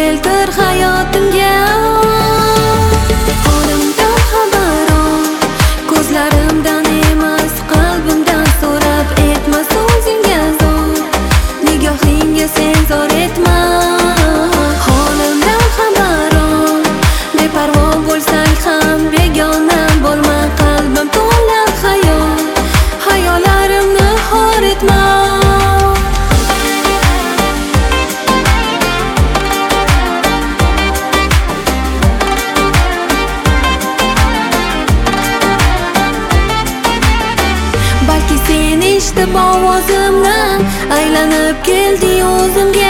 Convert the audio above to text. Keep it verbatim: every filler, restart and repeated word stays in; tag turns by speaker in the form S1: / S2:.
S1: keltir hayotimga. Holimdan xabaron, ko'zlarimdan emas qalbimdan so'rab etma so'zingga zor, nigohingga sen zor etma. Holimdan xabaron, beparvo bo'lsang ham begona bo'lma, qalbim to'la xayol, xayollarimni xor etma. Balki sen eshitib ovozimni, aylanib kelding o'zimga.